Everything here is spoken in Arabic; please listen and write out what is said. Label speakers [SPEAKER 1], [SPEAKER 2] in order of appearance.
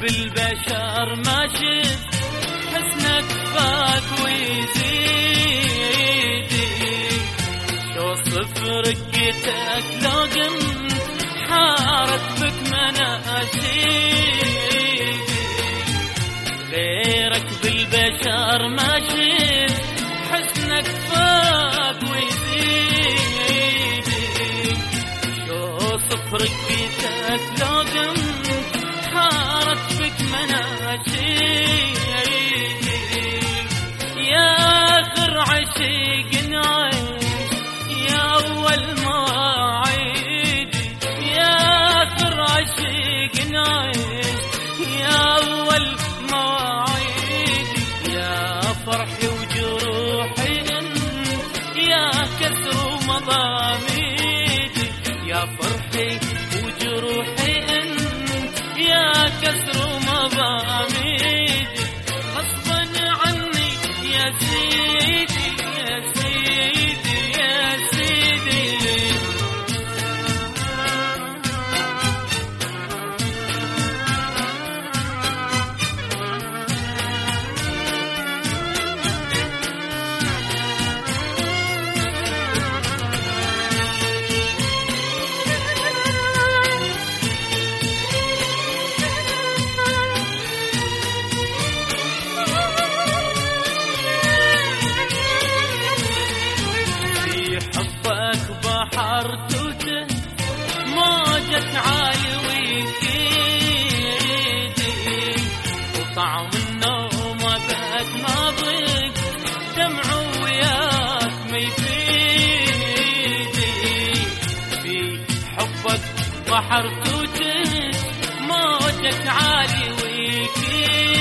[SPEAKER 1] بالبشر ما شفت حسنك فاك ويزيدي، شو صفر رقتك لو قمت حارت بك مناشيدي، غيرك بالبشر ما شفت حسنك فاك ويزيدي، شو صفر رقتك لو قمت حارت بك مناشيدي، يا آخر عشيق نعيش يا أول مواعيدي، يا آخر عشيق نعيش يا أول مواعيدي، يا فرحي وجروحي انت يا كسر ومضاميدي، يا فرحي وجروحي انت يا كسر ومضاميدي، غصبا عني يا سيدي يا سيدي يا سيدي. بحر توته موجة عالي ويكيدي، وطعم النوم بعد ما ضيق دمع وياك ما يفيدي، في حبك بحر توته موجة عالي ويكيدي،